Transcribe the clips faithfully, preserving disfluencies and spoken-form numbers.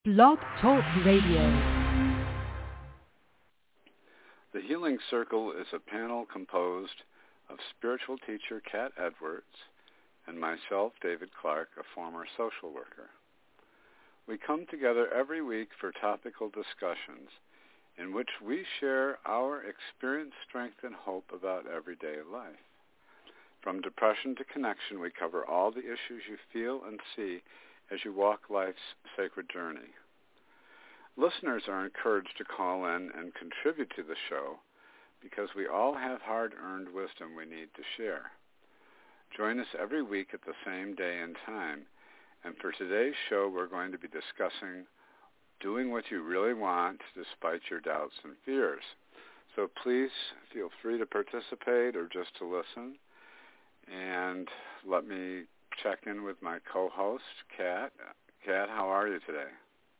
Blog Talk Radio. The Healing Circle is a panel composed of spiritual teacher Kat Edwards and myself, David Clark, a former social worker. We come together every week for topical discussions in which we share our experience, strength, and hope about everyday life. From depression to connection, we cover all the issues you feel and see as you walk life's sacred journey. Listeners are encouraged to call in and contribute to the show because we all have hard-earned wisdom we need to share. Join us every week at the same day and time, and for today's show, we're going to be discussing doing what you really want despite your doubts and fears. So please feel free to participate or just to listen. And let me check in with my co-host, Kat. Kat, how are you today?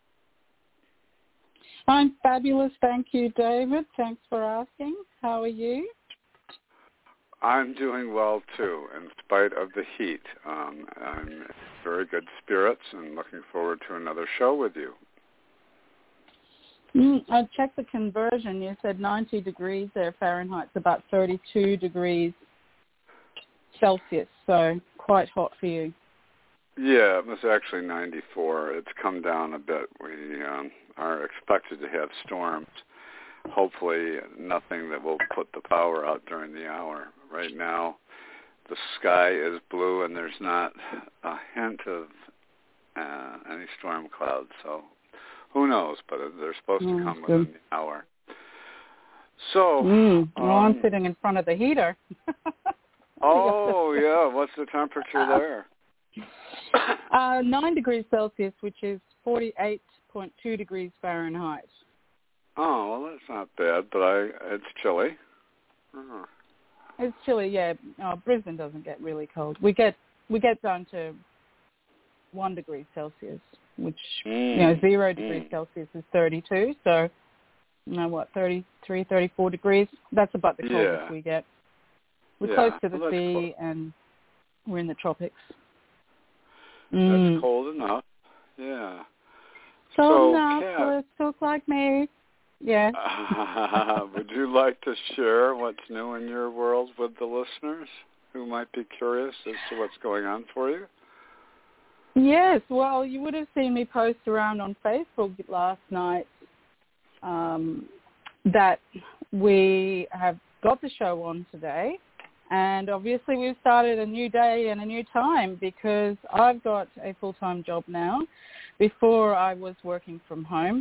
I'm fabulous. Thank you, David. Thanks for asking. How are you? I'm doing well, too, in spite of the heat. Um, I'm in very good spirits and looking forward to another show with you. Mm, I checked the conversion. You said ninety degrees there Fahrenheit. It's about thirty-two degrees Celsius, so quite hot for you. Yeah, it was actually ninety-four. It's come down a bit. We um, are expected to have storms. Hopefully nothing that will put the power out during the hour. Right now, the sky is blue and there's not a hint of uh, any storm clouds. So who knows, but they're supposed mm, to come good. within the hour. So, mm, well, um, I'm sitting in front of the heater. Oh, yeah. What's the temperature there? Uh, nine degrees Celsius, which is forty-eight point two degrees Fahrenheit. Oh, well, that's not bad, but I it's chilly. Oh. It's chilly, yeah. Oh, Brisbane doesn't get really cold. We get we get down to one degree Celsius, which mm. you know zero degrees mm. Celsius is thirty-two. So, you know what, thirty-three, thirty-four degrees. That's about the coldest yeah. we get. We're yeah. close to the well, sea, and we're in the tropics. That's Mm. cold enough. Yeah. Cold so, enough Kat, for folks like me. Yeah. uh, would you like to share what's new in your world with the listeners who might be curious as to what's going on for you? Yes. Well, you would have seen me post around on Facebook last night um, that we have got the show on today. And obviously we've started a new day and a new time because I've got a full-time job now. Before I was working from home.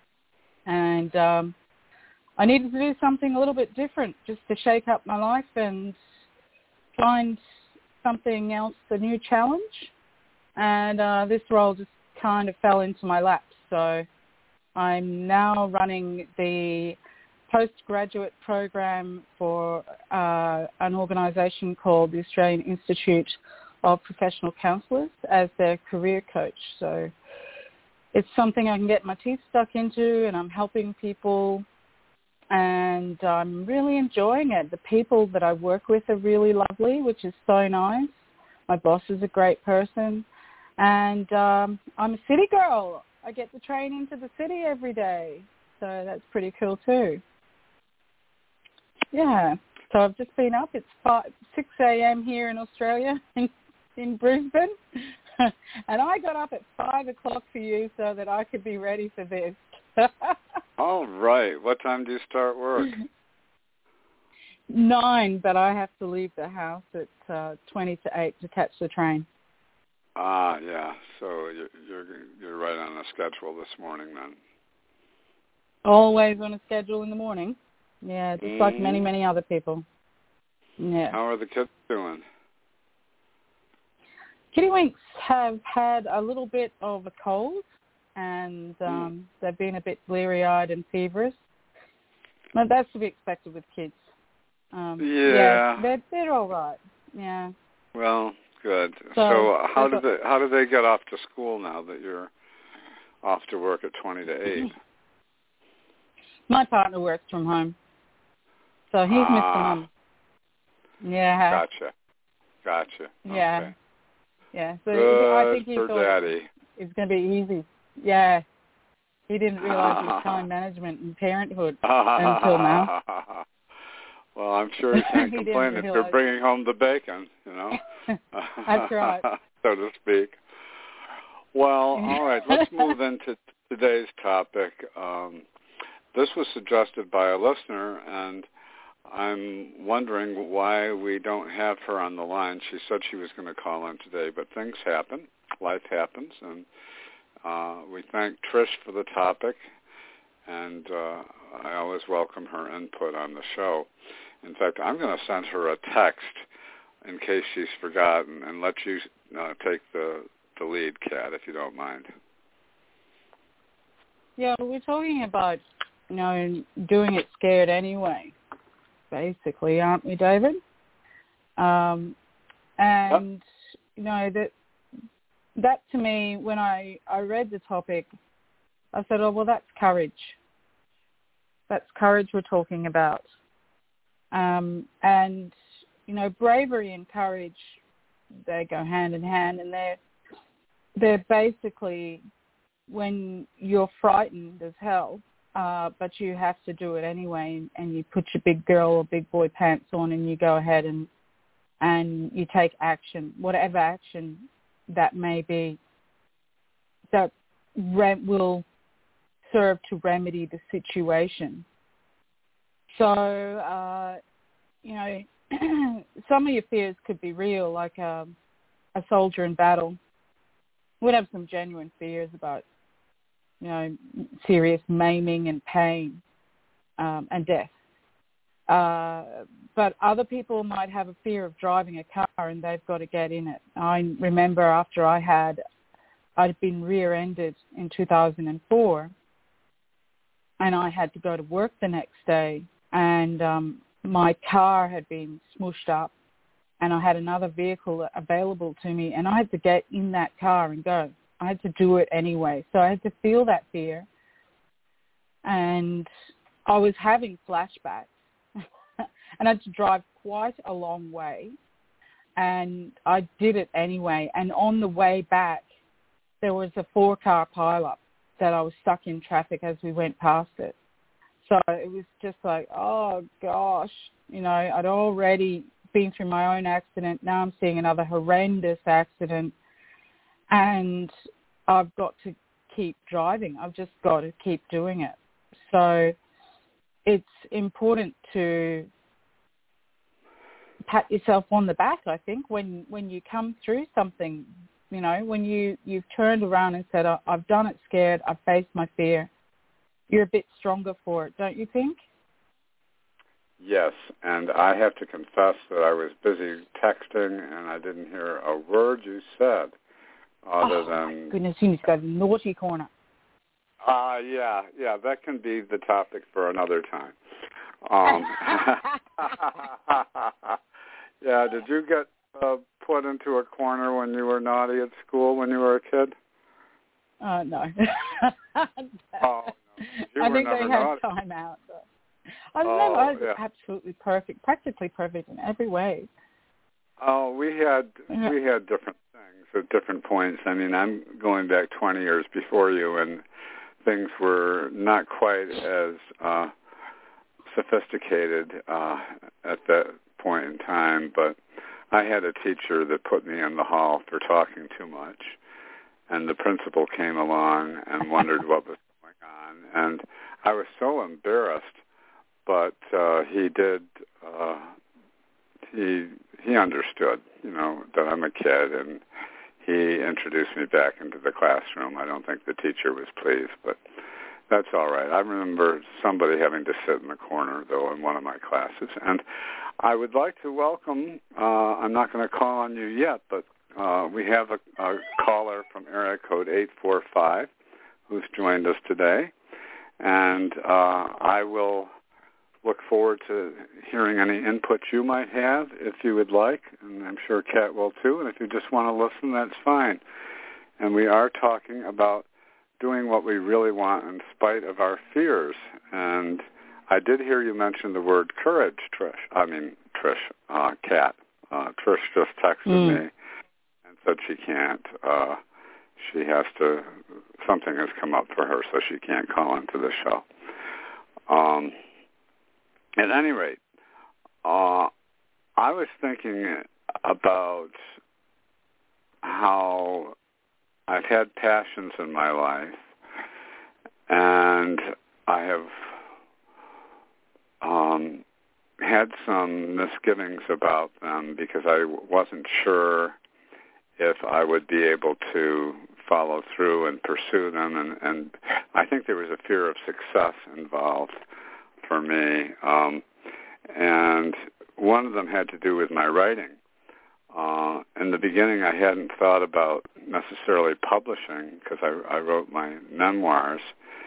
And um, I needed to do something a little bit different just to shake up my life and find something else, a new challenge. And uh, this role just kind of fell into my lap. So I'm now running the postgraduate program for uh, an organisation called the Australian Institute of Professional Counsellors as their career coach. So it's something I can get my teeth stuck into, and I'm helping people, and I'm really enjoying it. The people that I work with are really lovely, which is so nice. My boss is a great person, and um, I'm a city girl. I get to train into the city every day, so that's pretty cool too. Yeah, so I've just been up. It's five, six a.m. here in Australia, in, in Brisbane, and I got up at five o'clock for you so that I could be ready for this. All right. What time do you start work? Nine, but I have to leave the house at uh, twenty to eight to catch the train. Ah, yeah. So you're, you're you're right on the schedule this morning then. Always on a schedule in the morning. Yeah, just mm. like many, many other people. Yeah. How are the kids doing? Kittywinks have had a little bit of a cold, and um, mm. they've been a bit bleary-eyed and feverish. But that's to be expected with kids. Um, yeah. yeah. They're, they're all right. Yeah. Well, good. So, so how got, do they how do they get off to school now that you're off to work at twenty to eight? My partner works from home, so he's ah, Mister Mum. Yeah. Gotcha. Gotcha. Yeah. Okay. Yeah. So Good I think he for thought Daddy. it's going to be easy. Yeah. He didn't realize his time management and parenthood until now. Well, I'm sure he can't he complain if you're bringing home the bacon, you know. That's right. So to speak. Well, all right, let's move into today's topic. Um, this was suggested by a listener, and I'm wondering why we don't have her on the line. She said she was going to call in today, but things happen. Life happens, and uh, we thank Trish for the topic, and uh, I always welcome her input on the show. In fact, I'm going to send her a text in case she's forgotten and let you uh, take the, the lead, Kat, if you don't mind. Yeah, we're talking about, you know, doing it scared anyway, basically, aren't we, David? Um, and, yep. you know, that that to me, when I, I read the topic, I said, oh, well, that's courage. That's courage we're talking about. Um, and, you know, bravery and courage, they go hand in hand, and they're, they're basically when you're frightened as hell, uh, but you have to do it anyway, and, and you put your big girl or big boy pants on and you go ahead and and you take action, whatever action that may be, that re- will serve to remedy the situation. So, uh, you know, some of your fears could be real, like a, a soldier in battle would have some genuine fears about, you know, serious maiming and pain um, and death. Uh, but other people might have a fear of driving a car and they've got to get in it. I remember after I had, I'd been rear-ended in two thousand four, and I had to go to work the next day, and um, my car had been smooshed up, and I had another vehicle available to me, and I had to get in that car and go. I had to do it anyway. So I had to feel that fear, and I was having flashbacks, and I had to drive quite a long way, and I did it anyway. And on the way back, there was a four-car pileup that I was stuck in traffic as we went past it. So it was just like, oh, gosh, you know, I'd already been through my own accident. Now I'm seeing another horrendous accident, and I've got to keep driving. I've just got to keep doing it. So it's important to pat yourself on the back, I think, when, when you come through something, you know, when you, you've turned around and said, I've done it scared, I've faced my fear. You're a bit stronger for it, don't you think? Yes, and I have to confess that I was busy texting and I didn't hear a word you said other oh, than... my goodness, you need to go to the naughty corner. Uh, yeah, yeah, that can be the topic for another time. Um, yeah, did you get uh, put into a corner when you were naughty at school when you were a kid? Uh, no. oh, no. You I were think never they had naughty. time out. But I was, oh, never, I was yeah. absolutely perfect, practically perfect in every way. Oh, we had yeah. we had different things at different points. I mean, I'm going back twenty years before you, and things were not quite as uh, sophisticated uh, at that point in time. But I had a teacher that put me in the hall for talking too much, and the principal came along and wondered what was going on, and I was so embarrassed. But uh, he did. Uh, he he understood, you know, that I'm a kid, and he introduced me back into the classroom. I don't think the teacher was pleased, but that's all right. I remember somebody having to sit in the corner, though, in one of my classes. And I would like to welcome. Uh, I'm not going to call on you yet, but uh, we have a, a caller from area code eight four five who's joined us today, and uh, I will look forward to hearing any input you might have if you would like, and I'm sure Kat will too, and if you just want to listen, that's fine. And we are talking about doing what we really want in spite of our fears. And I did hear you mention the word courage, Trish. I mean, Trish, uh, Kat. Uh, Trish just texted mm. me and said she can't uh, she has to, something has come up for her, so she can't call into the show. Um, at any rate, uh, I was thinking about how I've had passions in my life, and I have um, had some misgivings about them because I wasn't sure if I would be able to follow through and pursue them, and, and I think there was a fear of success involved for me, um, and one of them had to do with my writing. Uh, in the beginning, I hadn't thought about necessarily publishing because I, I wrote my memoirs,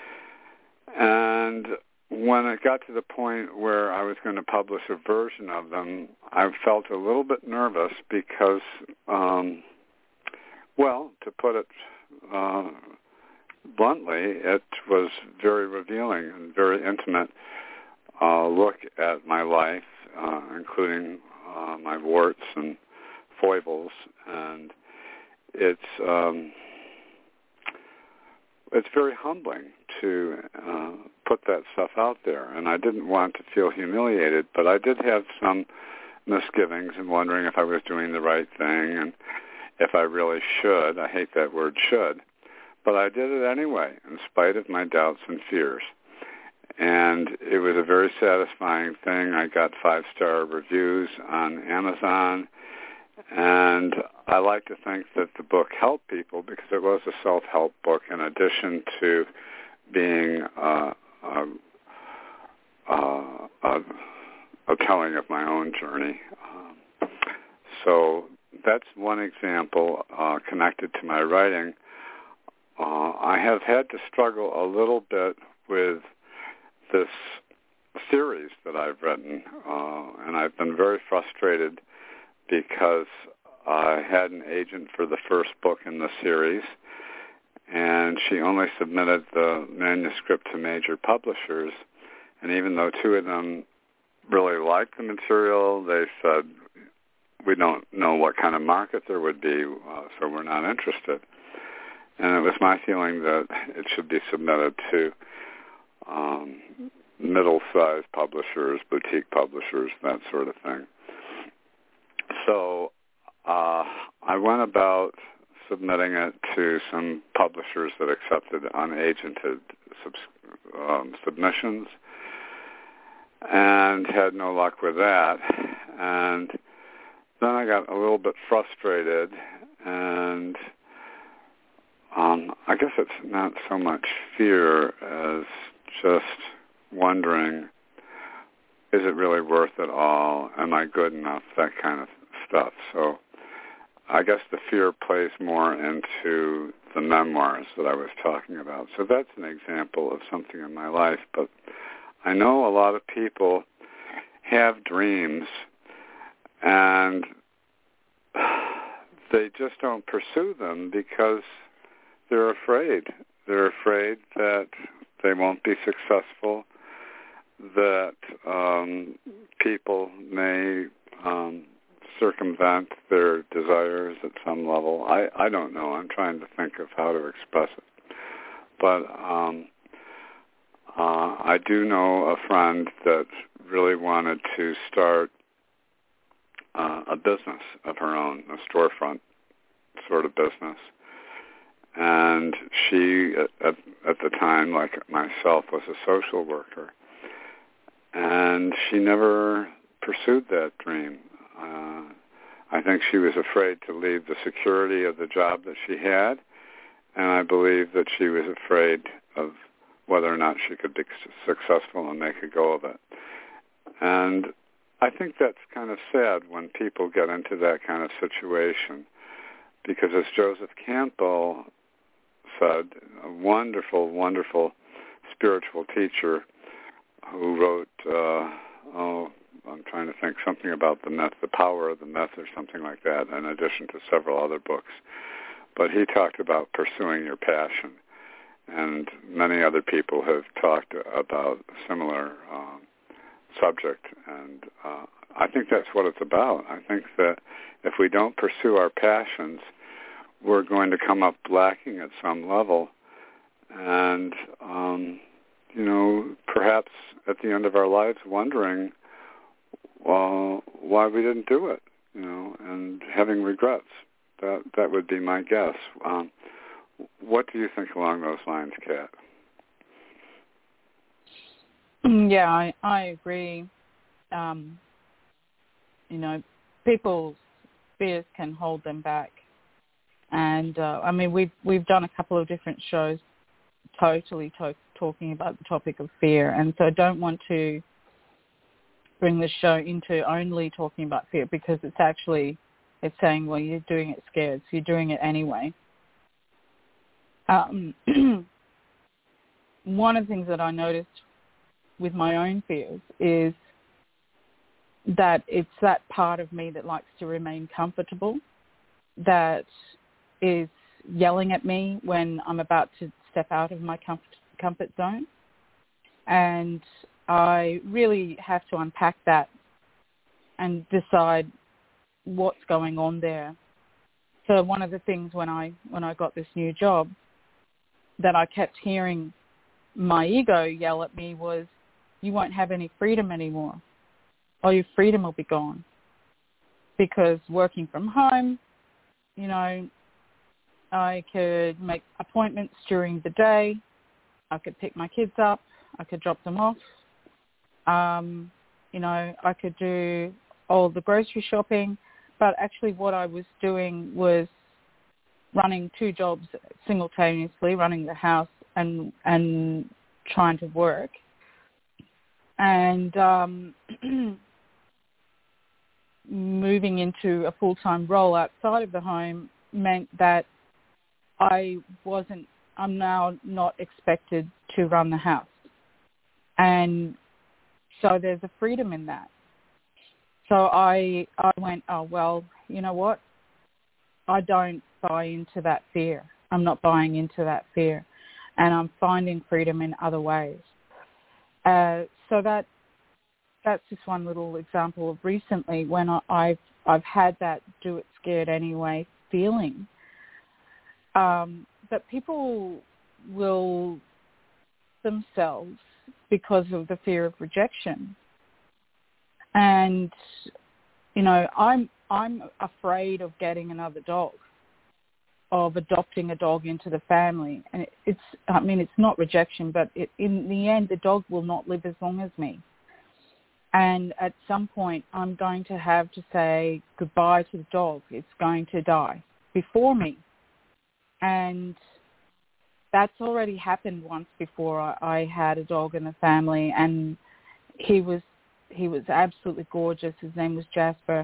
and when it got to the point where I was going to publish a version of them, I felt a little bit nervous because, um, well, to put it uh, bluntly, it was very revealing and very intimate uh, look at my life, uh, including uh, my warts and foibles, and it's um, it's very humbling to uh, put that stuff out there, and I didn't want to feel humiliated, but I did have some misgivings and wondering if I was doing the right thing and if I really should. I hate that word should, but I did it anyway in spite of my doubts and fears, and it was a very satisfying thing. I got five-star reviews on Amazon, and I like to think that the book helped people because it was a self-help book in addition to being uh, a, a, a, a telling of my own journey. Um, so that's one example uh, connected to my writing. Uh, I have had to struggle a little bit with this series that I've written, uh, and I've been very frustrated because I had an agent for the first book in the series, and she only submitted the manuscript to major publishers, and even though two of them really liked the material, they said, we don't know what kind of market there would be, uh, so we're not interested. And it was my feeling that it should be submitted to um, middle-sized publishers, boutique publishers, that sort of thing. So uh, I went about submitting it to some publishers that accepted unagented subs- um, submissions and had no luck with that. And then I got a little bit frustrated, and um, I guess it's not so much fear as just wondering, is it really worth it all? Am I good enough? That kind of stuff. So I guess the fear plays more into the memoirs that I was talking about. So that's an example of something in my life. But I know a lot of people have dreams and they just don't pursue them because they're afraid. They're afraid that they won't be successful, that um, people may um, circumvent their desires at some level. I, I don't know. I'm trying to think of how to express it. But um, uh, I do know a friend that really wanted to start uh, a business of her own, a storefront sort of business. And she, at, at the time, like myself, was a social worker. And she never pursued that dream. Uh, I think she was afraid to leave the security of the job that she had, and I believe that she was afraid of whether or not she could be successful and make a go of it. And I think that's kind of sad when people get into that kind of situation, because as Joseph Campbell said, a wonderful, wonderful spiritual teacher who wrote, uh, oh, I'm trying to think, something about the myth, the power of the myth or something like that, in addition to several other books. But he talked about pursuing your passion. And many other people have talked about a similar um, subject. And uh, I think that's what it's about. I think that if we don't pursue our passions, we're going to come up lacking at some level. And, um, you know, perhaps at the end of our lives wondering well, why we didn't do it, you know, and having regrets. That that would be my guess. Um, what do you think along those lines, Kat? Yeah, I, I agree. Um, you know, people's fears can hold them back. And, uh, I mean, we've, we've done a couple of different shows totally to- talking about the topic of fear. And so I don't want to bring the show into only talking about fear because it's actually, it's saying, well, you're doing it scared, so you're doing it anyway. Um, one of the things that I noticed with my own fears is that it's that part of me that likes to remain comfortable, that is yelling at me when I'm about to step out of my comfort, comfort zone. And I really have to unpack that and decide what's going on there. So one of the things when I when I got this new job that I kept hearing my ego yell at me was, you won't have any freedom anymore, or your freedom will be gone. Because working from home, you know, I could make appointments during the day, I could pick my kids up, I could drop them off, um, you know, I could do all the grocery shopping, but actually what I was doing was running two jobs simultaneously, running the house and and trying to work. And um, moving into a full-time role outside of the home meant that I wasn't, I'm now not expected to run the house. And so there's a freedom in that. So I I went, oh, well, you know what? I don't buy into that fear. I'm not buying into that fear. And I'm finding freedom in other ways. Uh, so that that's just one little example of recently when I, I've, I've had that do it scared anyway feeling. Um, but people will themselves because of the fear of rejection. And, you know, I'm I'm afraid of getting another dog, of adopting a dog into the family. And it, it's, I mean, it's not rejection, but it, in the end, the dog will not live as long as me. And at some point, I'm going to have to say goodbye to the dog. It's going to die before me. And that's already happened once before. I, I had a dog in the family, and he was he was absolutely gorgeous. His name was Jasper.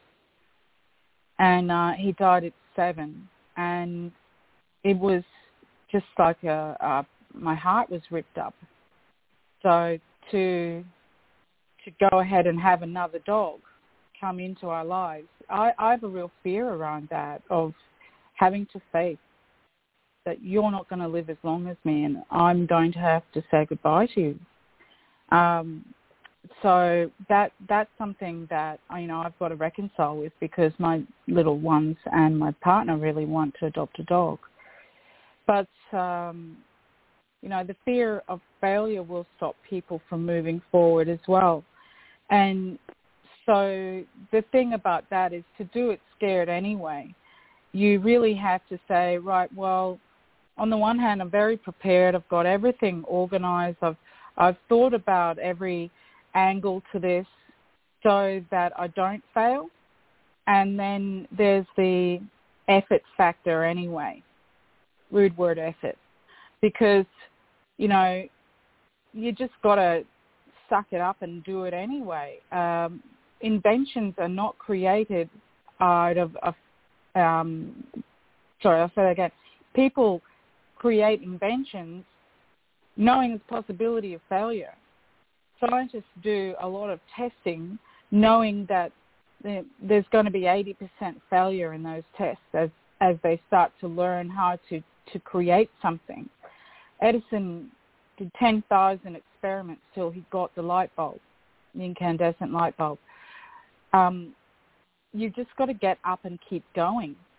And uh, he died at seven. And it was just like a, a, my heart was ripped up. So to to go ahead and have another dog come into our lives, I, I have a real fear around that, of having to face that you're not going to live as long as me and I'm going to have to say goodbye to you. Um, so that that's something that, you know, I've got to reconcile with, because my little ones and my partner really want to adopt a dog. But, um, you know, the fear of failure will stop people from moving forward as well. And so the thing about that is, to do it scared anyway, you really have to say, right, well, on the one hand, I'm very prepared. I've got everything organized. I've I've thought about every angle to this so that I don't fail. And then there's the effort factor anyway, rude word effort, because, you know, you just got to suck it up and do it anyway. Um, inventions are not created out of, of um, sorry, I'll say that again. People create inventions knowing there's possibility of failure. Scientists do a lot of testing knowing that there's going to be eighty percent failure in those tests as, as they start to learn how to, to create something. Edison did ten thousand experiments till he got the light bulb, the incandescent light bulb. Um, you've just got to get up and keep going.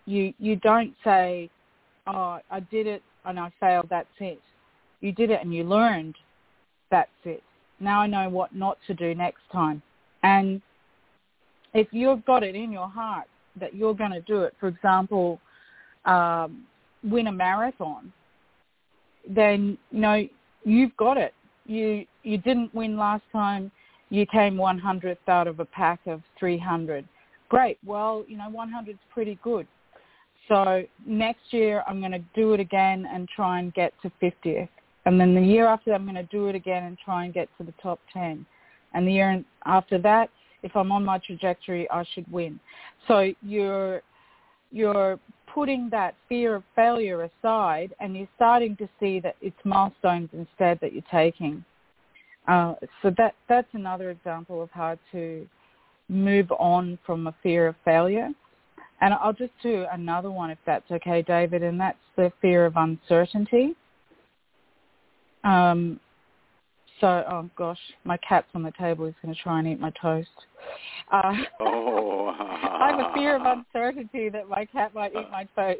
You you don't say, oh, I did it and I failed, that's it. You did it and you learned, that's it. Now I know what not to do next time. And if you've got it in your heart that you're going to do it, for example, um, win a marathon, then, you know, you've got it. You you didn't win last time. You came one hundredth out of a pack of three hundred. Great. Well, you know, one hundred is pretty good. So next year I'm going to do it again and try and get to fiftieth. And then the year after that I'm going to do it again and try and get to the top ten. And the year after that, if I'm on my trajectory, I should win. So you're you're putting that fear of failure aside, and you're starting to see that it's milestones instead that you're taking. Uh, so that that's another example of how to move on from a fear of failure. And I'll just do another one if that's okay, David, and that's the fear of uncertainty. Um, so, oh gosh, my cat's on the table. He's going to try and eat my toast. Uh, oh. I have a fear of uncertainty that my cat might eat my toast.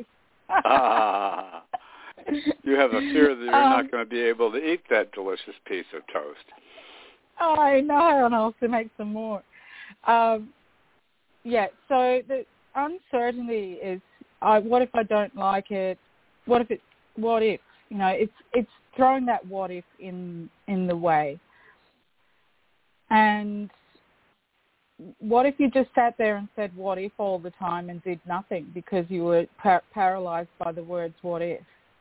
You have a fear that you're um, not going to be able to eat that delicious piece of toast. Oh, I know, and I'll also make some more. Um, yeah, so the uncertainty is, uh, what if I don't like it? What if it? What if? You know, it's it's throwing that what if in in the way. And what if you just sat there and said what if all the time and did nothing because you were par- paralyzed by the words what if?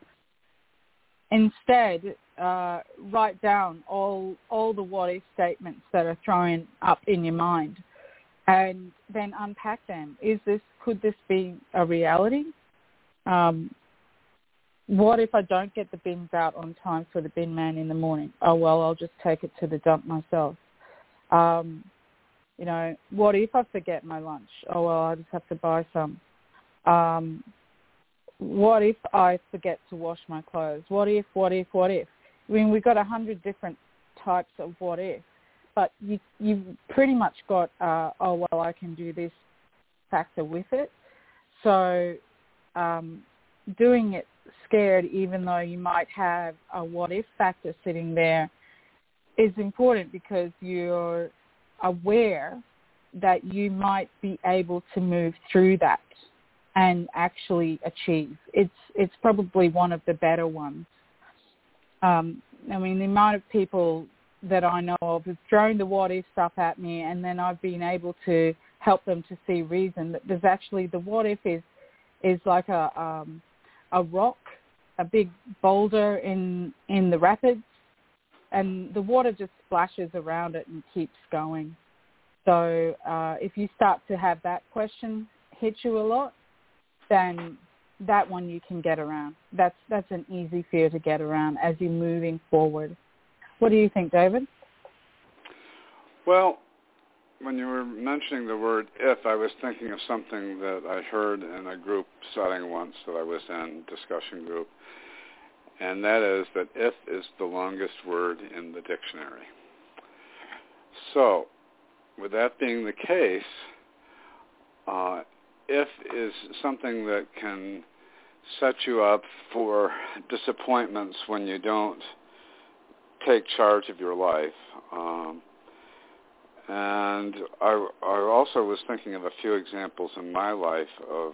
Instead, uh, write down all all the what if statements that are thrown up in your mind, and then unpack them. Is this could this be a reality? Um, what if I don't get the bins out on time for the bin man in the morning? Oh well, I'll just take it to the dump myself. Um, you know, what if I forget my lunch? Oh well, I just have to buy some. Um, What if I forget to wash my clothes? What if, what if, what if? I mean, we've got a hundred different types of what if, but you, you've pretty much got, uh, oh, well, I can do this factor with it. So um, doing it scared, even though you might have a what if factor sitting there, is important because you're aware that you might be able to move through that and actually achieve. It's it's probably one of the better ones. Um, I mean, the amount of people that I know of have thrown the what-if stuff at me, and then I've been able to help them to see reason that there's actually, the what-if is is like a um, a rock, a big boulder in in the rapids, and the water just splashes around it and keeps going. So uh, if you start to have that question hit you a lot, then that one you can get around. That's that's an easy fear to get around as you're moving forward. What do you think, David? Well, when you were mentioning the word if, I was thinking of something that I heard in a group setting once that I was in, discussion group, and that is that if is the longest word in the dictionary. So, with that being the case, uh, if is something that can set you up for disappointments when you don't take charge of your life. Um, and I, I also was thinking of a few examples in my life of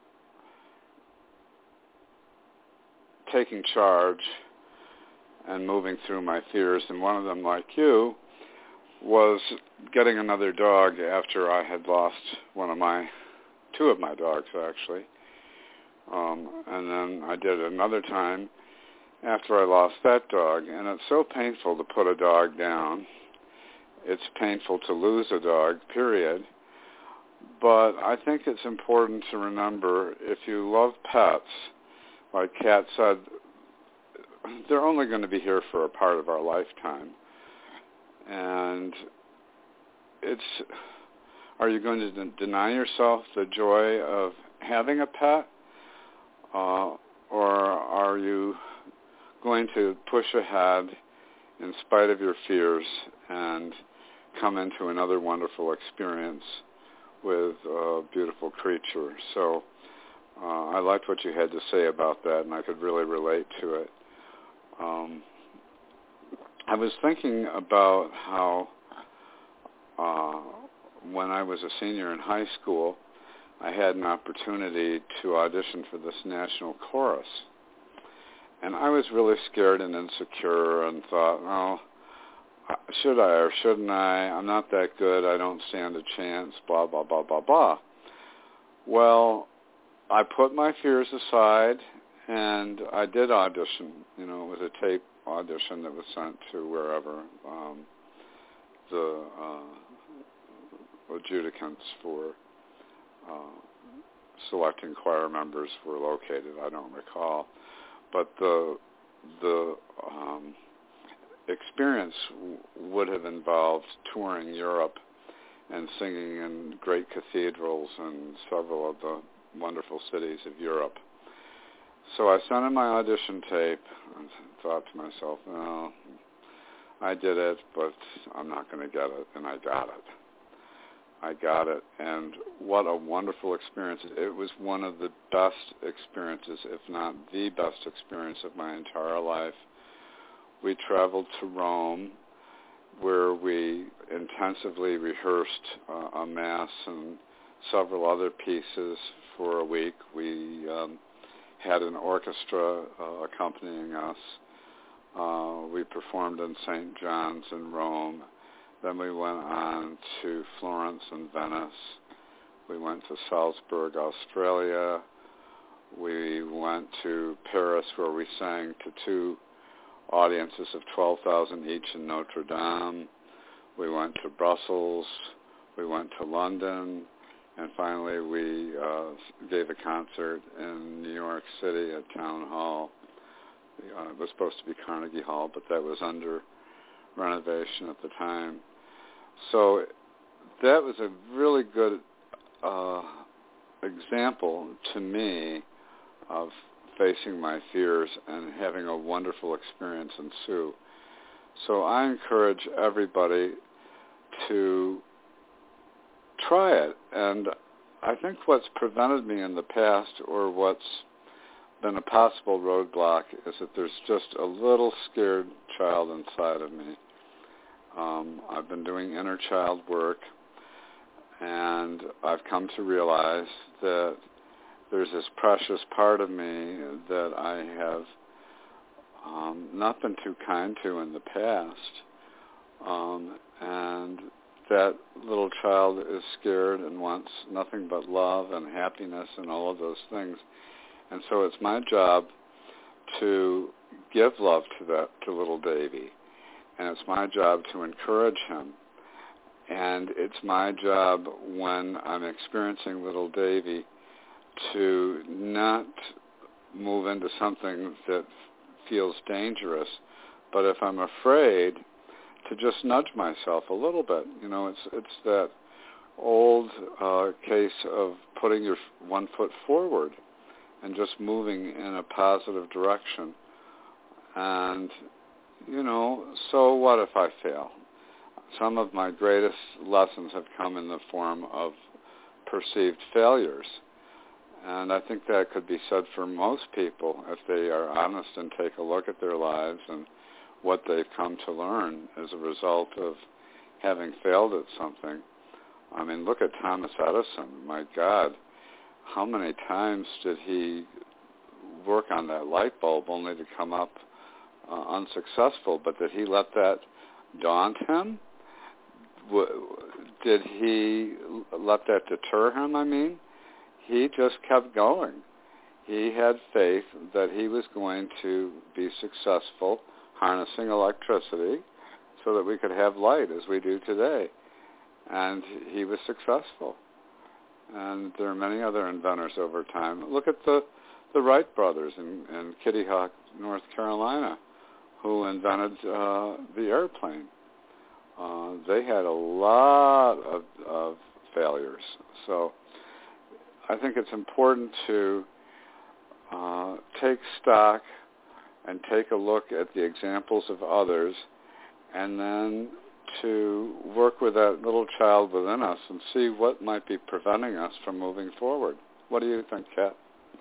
taking charge and moving through my fears. And one of them, like you, was getting another dog after I had lost one of my two of my dogs, actually. Um, and then I did it another time after I lost that dog. And it's so painful to put a dog down. It's painful to lose a dog, period. But I think it's important to remember, if you love pets, like Kat said, they're only going to be here for a part of our lifetime. And it's, are you going to de- deny yourself the joy of having a pet? Uh, or are you going to push ahead in spite of your fears and come into another wonderful experience with a beautiful creature? So uh, I liked what you had to say about that, and I could really relate to it. Um, I was thinking about how uh, when I was a senior in high school, I had an opportunity to audition for this national chorus. And I was really scared and insecure and thought, oh, should I or shouldn't I? I'm not that good. I don't stand a chance, blah, blah, blah, blah, blah. Well, I put my fears aside, and I did audition. You know, it was a tape audition that was sent to wherever um, the uh, adjudicants for uh, selecting choir members were located. I don't recall. But the the um, experience w- would have involved touring Europe and singing in great cathedrals in several of the wonderful cities of Europe. So I sent in my audition tape and thought to myself, well, I did it, but I'm not going to get it, and I got it. I got it, and what a wonderful experience. It was one of the best experiences, if not the best experience of my entire life. We traveled to Rome, where we intensively rehearsed uh, a mass and several other pieces for a week. We um, had an orchestra uh, accompanying us. Uh, we performed in Saint John's in Rome. Then we went on to Florence and Venice. We went to Salzburg, Australia. We went to Paris, where we sang to two audiences of twelve thousand each in Notre Dame. We went to Brussels. We went to London. And finally, we uh, gave a concert in New York City at Town Hall. Uh, it was supposed to be Carnegie Hall, but that was under renovation at the time. So that was a really good uh, example to me of facing my fears and having a wonderful experience ensue. So I encourage everybody to try it. And I think what's prevented me in the past, or what's been a possible roadblock, is that there's just a little scared child inside of me. Um, I've been doing inner child work, and I've come to realize that there's this precious part of me that I have um, not been too kind to in the past, um, and that little child is scared and wants nothing but love and happiness and all of those things. And so it's my job to give love to that to little Davy. And it's my job to encourage him. And it's my job, when I'm experiencing little Davy, to not move into something that feels dangerous, but if I'm afraid, to just nudge myself a little bit. You know, it's it's that old uh, case of putting your one foot forward and just moving in a positive direction. And you know, so what if I fail? Some of my greatest lessons have come in the form of perceived failures. And I think that could be said for most people if they are honest and take a look at their lives and what they've come to learn as a result of having failed at something. I mean, look at Thomas Edison. My God, how many times did he work on that light bulb only to come up Uh, unsuccessful? But did he let that daunt him? W- did he let that deter him? I mean, he just kept going. He had faith that he was going to be successful harnessing electricity so that we could have light as we do today. And he was successful. And there are many other inventors over time. Look at the, the Wright brothers in, in Kitty Hawk, North Carolina, who invented uh, the airplane. Uh, they had a lot of, of failures. So I think it's important to uh, take stock and take a look at the examples of others, and then to work with that little child within us and see what might be preventing us from moving forward. What do you think, Kat?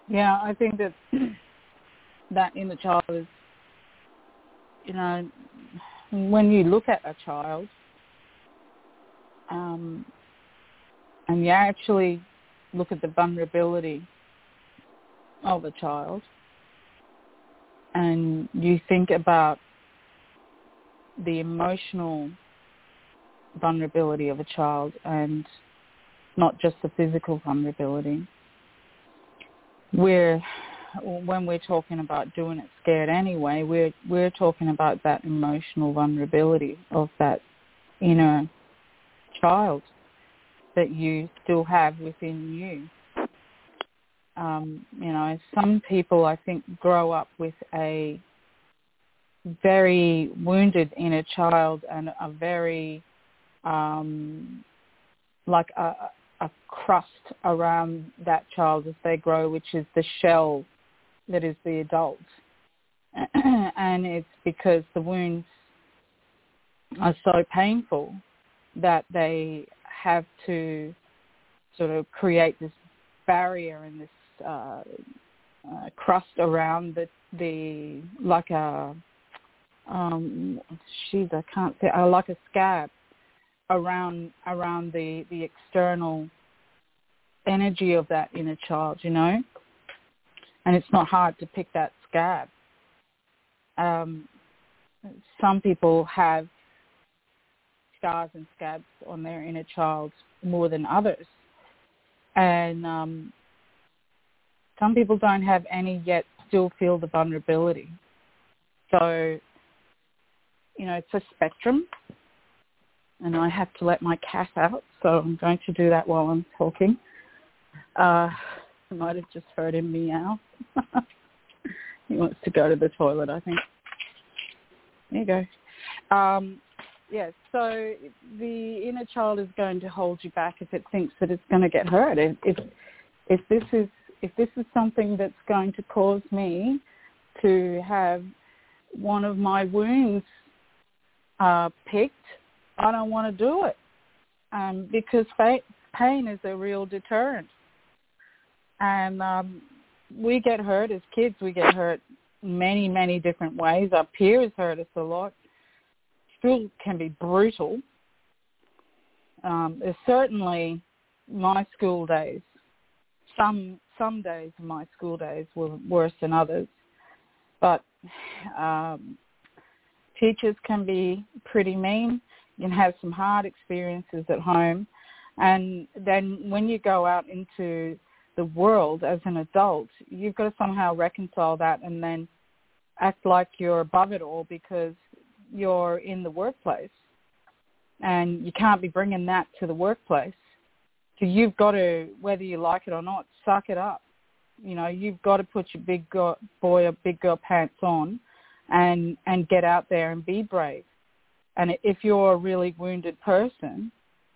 Yeah, I think that that inner child is, you know, when you look at a child, um, and you actually look at the vulnerability of a child, and you think about the emotional vulnerability of a child and not just the physical vulnerability, where when we're talking about doing it scared anyway, we're we're talking about that emotional vulnerability of that inner child that you still have within you. Um, you know, some people, I think, grow up with a very wounded inner child and a very, um, like a, a crust around that child as they grow, which is the shell that is the adult. And it's because the wounds are so painful that they have to sort of create this barrier and this uh, uh, crust around the, the like a, um, geez, I can't say, uh, like a scab around around the, the external energy of that inner child, you know? And it's not hard to pick that scab. Um, some people have scars and scabs on their inner child more than others. And um, some people don't have any yet still feel the vulnerability. So, you know, it's a spectrum. And I have to let my cat out, so I'm going to do that while I'm talking. Uh, I might have just heard him meow. He wants to go to the toilet, I think. There you go. Um, yes, so the inner child is going to hold you back if it thinks that it's going to get hurt. If, if if this is if this is something that's going to cause me to have one of my wounds uh, picked, I don't want to do it, um, because pain is a real deterrent. And um, we get hurt as kids. We get hurt many, many different ways. Our peers hurt us a lot. School can be brutal. Um, there's certainly my school days. Some some days of my school days were worse than others. But um, teachers can be pretty mean. You can have some hard experiences at home. And then when you go out into the world as an adult, you've got to somehow reconcile that and then act like you're above it all because you're in the workplace. And you can't be bringing that to the workplace. So you've got to, whether you like it or not, suck it up. You know, you've got to put your big girl, boy or big girl pants on and, and get out there and be brave. And if you're a really wounded person,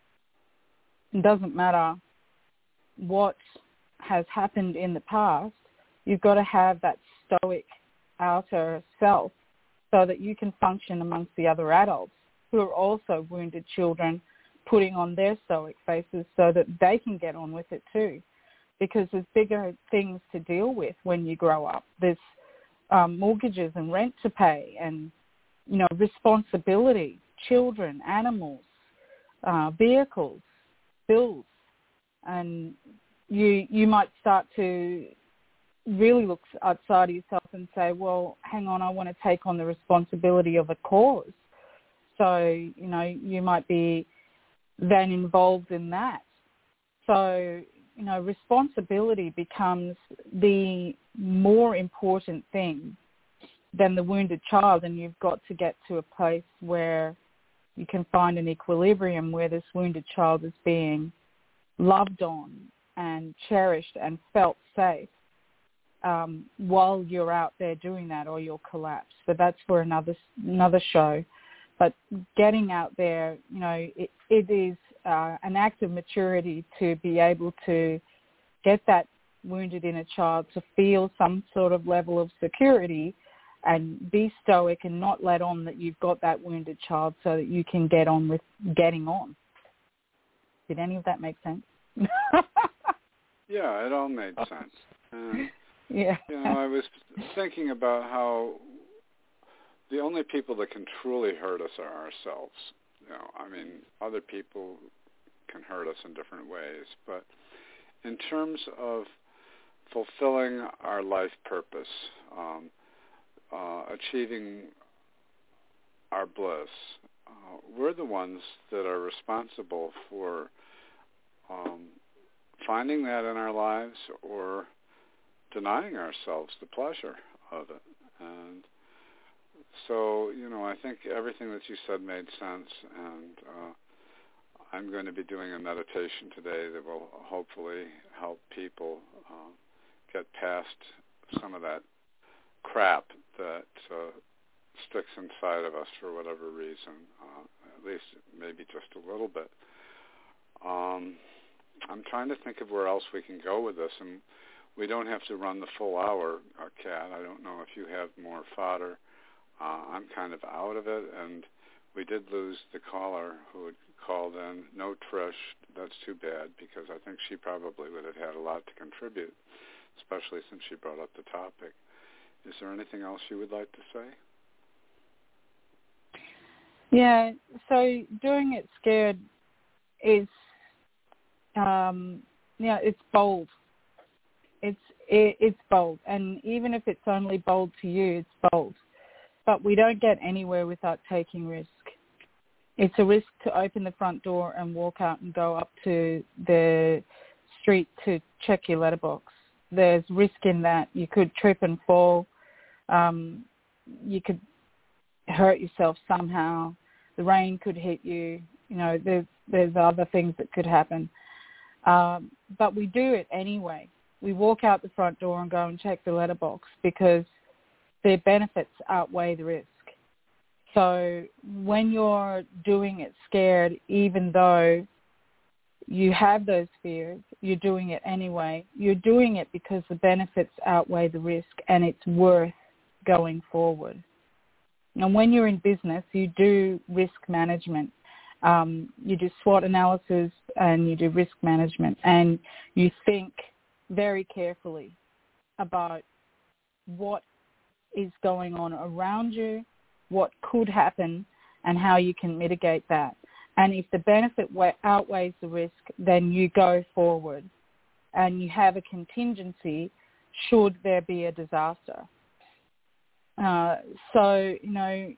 it doesn't matter what has happened in the past, you've got to have that stoic outer self so that you can function amongst the other adults who are also wounded children, putting on their stoic faces so that they can get on with it too. Because there's bigger things to deal with when you grow up. There's um, mortgages and rent to pay and, you know, responsibility, children, animals, uh, vehicles, bills. And you you might start to really look outside of yourself and say, well, hang on, I want to take on the responsibility of a cause. So, you know, you might be then involved in that. So, you know, responsibility becomes the more important thing than the wounded child, and you've got to get to a place where you can find an equilibrium where this wounded child is being loved on and cherished and felt safe um, while you're out there doing that, or you'll collapse. But that's for another another show. But getting out there, you know, it, it is uh, an act of maturity to be able to get that wounded inner child to feel some sort of level of security and be stoic and not let on that you've got that wounded child so that you can get on with getting on. Did any of that make sense? Yeah, it all made sense. Uh, Yeah. You know, I was thinking about how the only people that can truly hurt us are ourselves. You know, I mean, other people can hurt us in different ways, but in terms of fulfilling our life purpose, um, uh, achieving our bliss, uh, we're the ones that are responsible for um, finding that in our lives or denying ourselves the pleasure of it. And so, you know, I think everything that you said made sense, and uh, I'm going to be doing a meditation today that will hopefully help people uh, get past some of that crap that uh, sticks inside of us for whatever reason, uh, at least maybe just a little bit. Um, I'm trying to think of where else we can go with this, and we don't have to run the full hour, uh, Kat. I don't know if you have more fodder. Uh, I'm kind of out of it, and we did lose the caller who had called in. No Trish. That's too bad, because I think she probably would have had a lot to contribute, especially since she brought up the topic. Is there anything else you would like to say? Yeah, so doing it scared is, um, yeah, it's bold. It's it, it's bold, and even if it's only bold to you, it's bold. But we don't get anywhere without taking risk. It's a risk to open the front door and walk out and go up to the street to check your letterbox. There's risk in that. You could trip and fall. Um, you could hurt yourself somehow. The rain could hit you. You know, there's, there's other things that could happen. Um, but we do it anyway. We walk out the front door and go and check the letterbox because their benefits outweigh the risk. So when you're doing it scared, even though you have those fears, you're doing it anyway. You're doing it because the benefits outweigh the risk, and it's worth going forward. And when you're in business, you do risk management. Um, you do SWOT analysis and you do risk management, and you think very carefully about what is going on around you, what could happen, and how you can mitigate that. And if the benefit outweighs the risk, then you go forward and you have a contingency should there be a disaster. Uh, so, you know,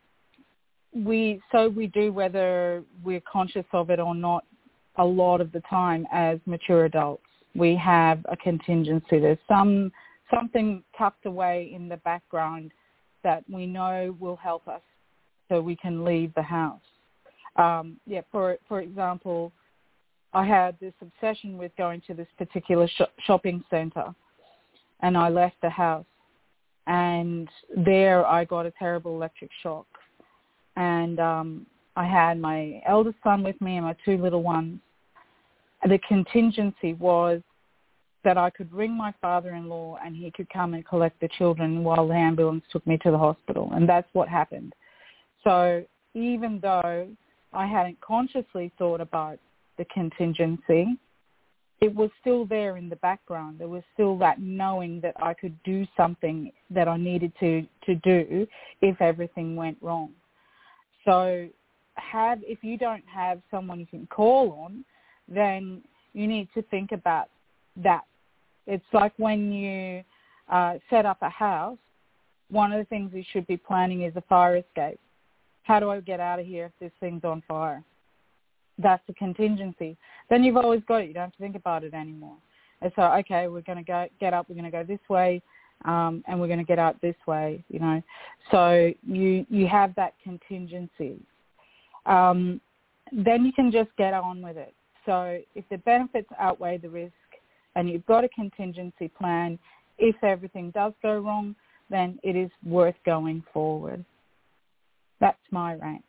we so we do, whether we're conscious of it or not, a lot of the time as mature adults. We have a contingency. There's some something tucked away in the background that we know will help us so we can leave the house. Um, yeah, for for example, I had this obsession with going to this particular sh- shopping center, and I left the house, and there I got a terrible electric shock. And um, I had my eldest son with me and my two little ones. The contingency was that I could ring my father-in-law and he could come and collect the children while the ambulance took me to the hospital. And that's what happened. So even though I hadn't consciously thought about the contingency, it was still there in the background. There was still that knowing that I could do something that I needed to, to do if everything went wrong. So have if you don't have someone you can call on, then you need to think about that. It's like when you uh, set up a house, one of the things you should be planning is a fire escape. How do I get out of here if this thing's on fire? That's a contingency. Then you've always got it. You don't have to think about it anymore. And so, okay, we're going to go get up. We're going to go this way, um, and we're going to get out this way. You know, so you you have that contingency. Um, then you can just get on with it. So if the benefits outweigh the risk, and you've got a contingency plan, if everything does go wrong, then it is worth going forward. That's my rant.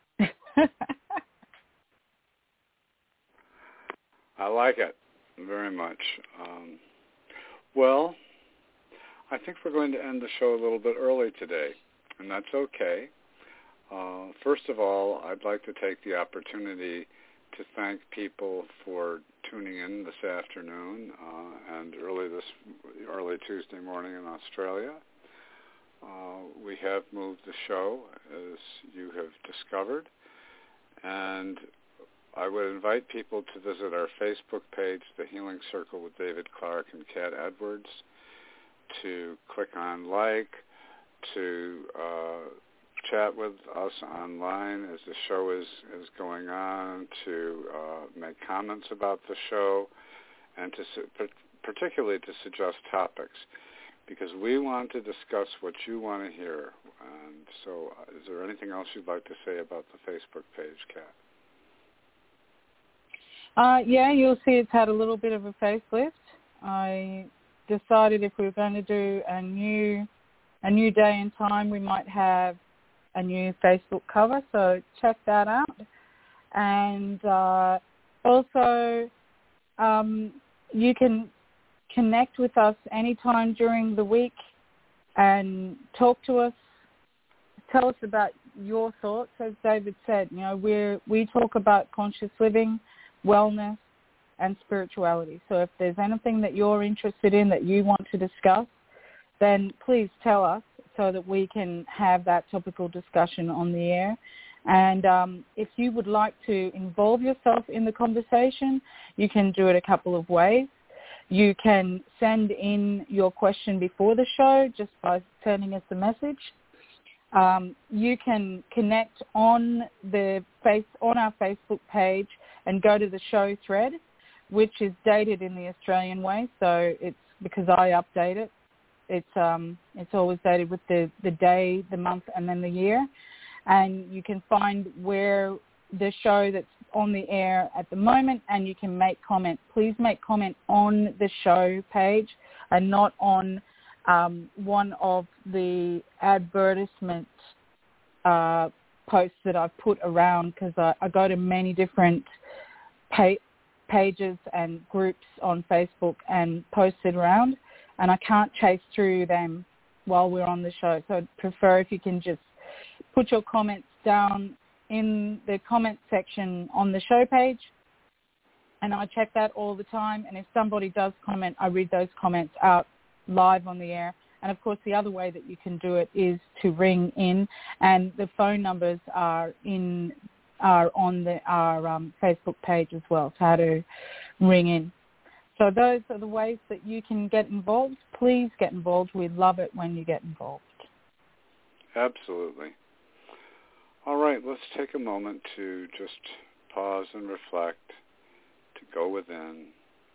I like it very much. Um, well, I think we're going to end the show a little bit early today, and that's okay. Uh, first of all, I'd like to take the opportunity to thank people for tuning in this afternoon uh, and early this early Tuesday morning in Australia. Uh, we have moved the show, as you have discovered, and I would invite people to visit our Facebook page, The Healing Circle with David Clark and Kat Edwards, to click on like, to uh, chat with us online as the show is, is going on, to uh, make comments about the show, and to su- particularly to suggest topics, because we want to discuss what you want to hear. And so uh, is there anything else you'd like to say about the Facebook page, Kat? Uh, yeah, you'll see it's had a little bit of a facelift. I decided if we were going to do a new a new day and time, we might have a new Facebook cover, so check that out. And uh, also, um, you can connect with us anytime during the week and talk to us. Tell us about your thoughts. As David said, you know, we we talk about conscious living, wellness, and spirituality. So if there's anything that you're interested in that you want to discuss, then please tell us so that we can have that topical discussion on the air. And um, if you would like to involve yourself in the conversation, you can do it a couple of ways. You can send in your question before the show just by sending us a message. Um, you can connect on the face on our Facebook page and go to the show thread, which is dated in the Australian way. So it's because I update it. It's um, it's always dated with the, the day, the month, and then the year. And you can find where the show that's on the air at the moment, and you can make comment. Please make comment on the show page and not on um, one of the advertisement uh, posts that I've put around, because I, I go to many different pa- pages and groups on Facebook and post it around, and I can't chase through them while we're on the show. So I'd prefer if you can just put your comments down in the comment section on the show page, and I check that all the time. And if somebody does comment, I read those comments out live on the air. And of course, the other way that you can do it is to ring in, and the phone numbers are in are on the our um, Facebook page as well, so how to ring in. So those are the ways that you can get involved. Please get involved. We'd love it when you get involved. Absolutely. All right, let's take a moment to just pause and reflect, to go within.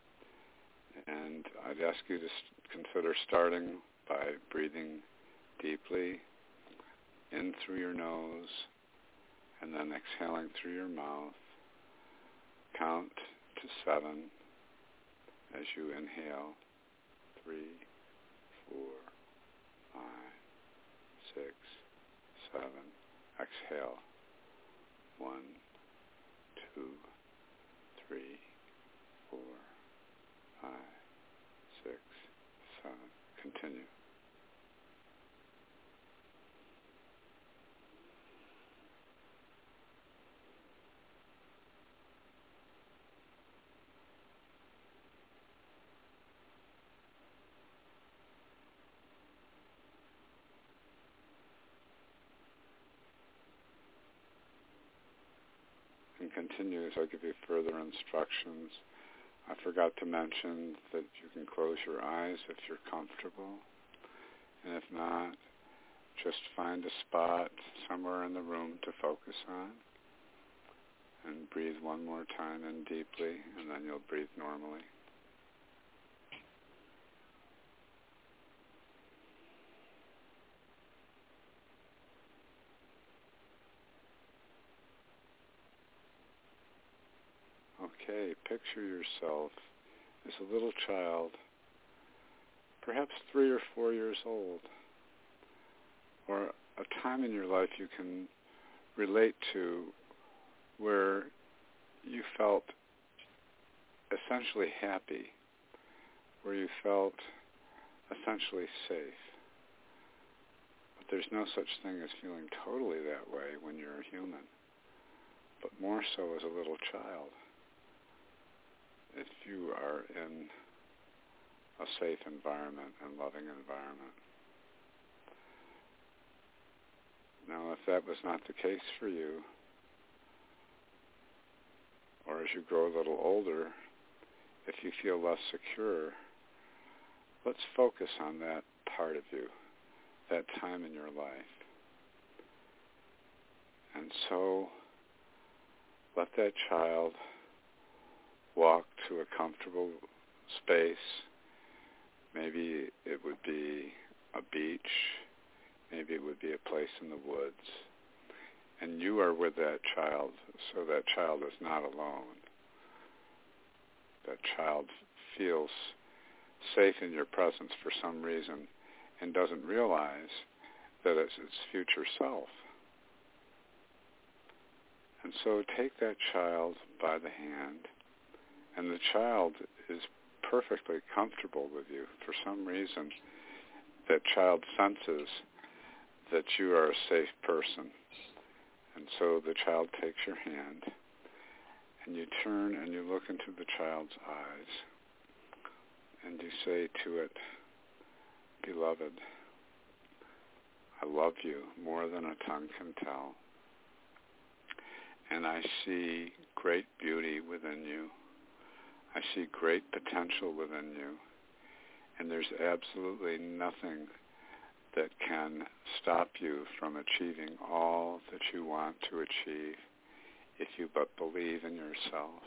And I'd ask you to consider starting by breathing deeply in through your nose and then exhaling through your mouth. Count to seven as you inhale. Three, four, five, six, seven. Exhale. One, two, three, four, five, six, seven. Continue. And continue as I give you further instructions. I forgot to mention that you can close your eyes if you're comfortable. And if not, just find a spot somewhere in the room to focus on. And breathe one more time in deeply, and then you'll breathe normally. Okay, picture yourself as a little child, perhaps three or four years old, or a time in your life you can relate to where you felt essentially happy, where you felt essentially safe. But there's no such thing as feeling totally that way when you're a human, but more so as a little child. if you are in a safe environment and loving environment. Now, if that was not the case for you, or as you grow a little older, if you feel less secure, let's focus on that part of you, that time in your life. And so let that child walk to a comfortable space. Maybe it would be a beach. Maybe it would be a place in the woods. And you are with that child, so that child is not alone. That child feels safe in your presence for some reason and doesn't realize that it's its future self. And so take that child by the hand, and the child is perfectly comfortable with you. For some reason, that child senses that you are a safe person. And so the child takes your hand, and you turn and you look into the child's eyes, and you say to it, "Beloved, I love you more than a tongue can tell. And I see great beauty within you. I see great potential within you. And there's absolutely nothing that can stop you from achieving all that you want to achieve if you but believe in yourself."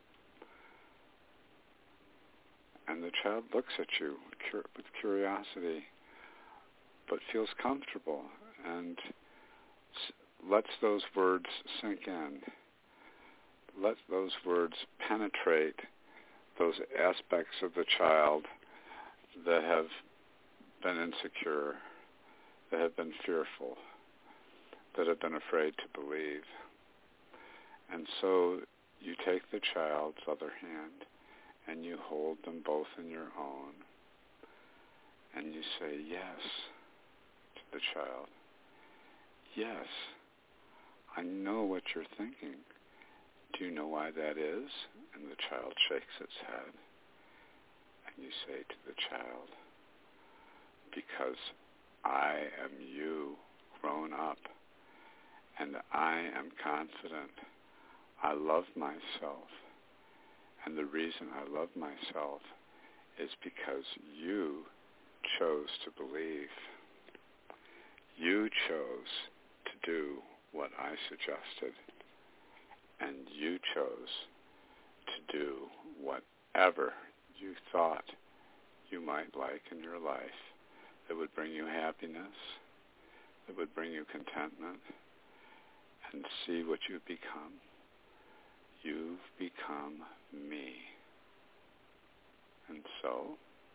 And the child looks at you with curiosity, but feels comfortable and lets those words sink in. Let those words penetrate those aspects of the child that have been insecure, that have been fearful, that have been afraid to believe. And so you take the child's other hand and you hold them both in your own, and you say yes to the child. Yes, I know what you're thinking. Do you know why that is? And the child shakes its head. And you say to the child, because I am you grown up, and I am confident. I love myself. And the reason I love myself is because you chose to believe. You chose to do what I suggested, and you chose to do whatever you thought you might like in your life that would bring you happiness, that would bring you contentment, and see what you've become. You've become me. And so,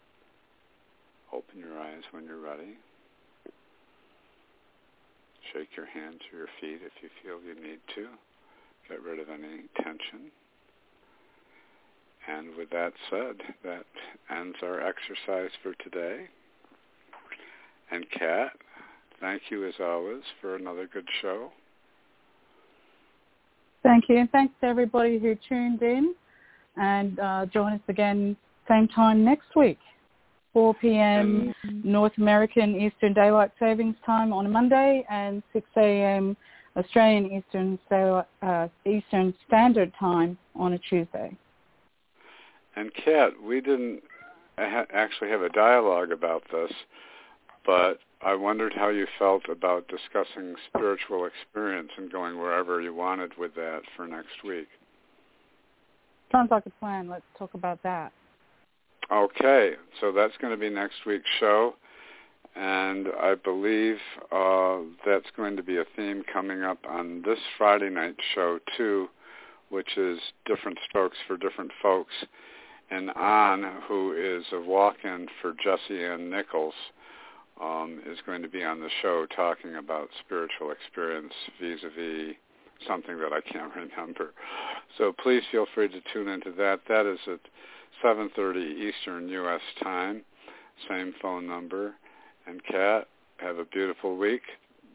open your eyes when you're ready. Shake your hand to your feet if you feel you need to. Get rid of any tension. And with that said, that ends our exercise for today. And Kat, thank you as always for another good show. Thank you, and thanks to everybody who tuned in. And uh, join us again same time next week, four p.m. And North American Eastern Daylight Savings Time on a Monday, and six a.m. Australian Eastern, uh, Eastern Standard Time on a Tuesday. And Kat, we didn't ha- actually have a dialogue about this, but I wondered how you felt about discussing spiritual experience and going wherever you wanted with that for next week. Sounds like a plan. Let's talk about that. Okay, so that's going to be next week's show, and I believe uh, that's going to be a theme coming up on this Friday night show too, which is Different Strokes for Different Folks. And Ann, who is a walk-in for Jesse Ann Nichols, um, is going to be on the show talking about spiritual experience vis-a-vis something that I can't remember. So please feel free to tune into that. That is at seven thirty Eastern U S time, same phone number. And Kat, have a beautiful week.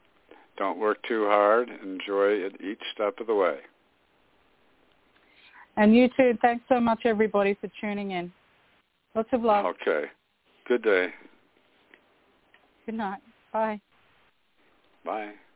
Don't work too hard. Enjoy it each step of the way. And you too. Thanks so much, everybody, for tuning in. Lots of love. Okay. Good day. Good night. Bye. Bye.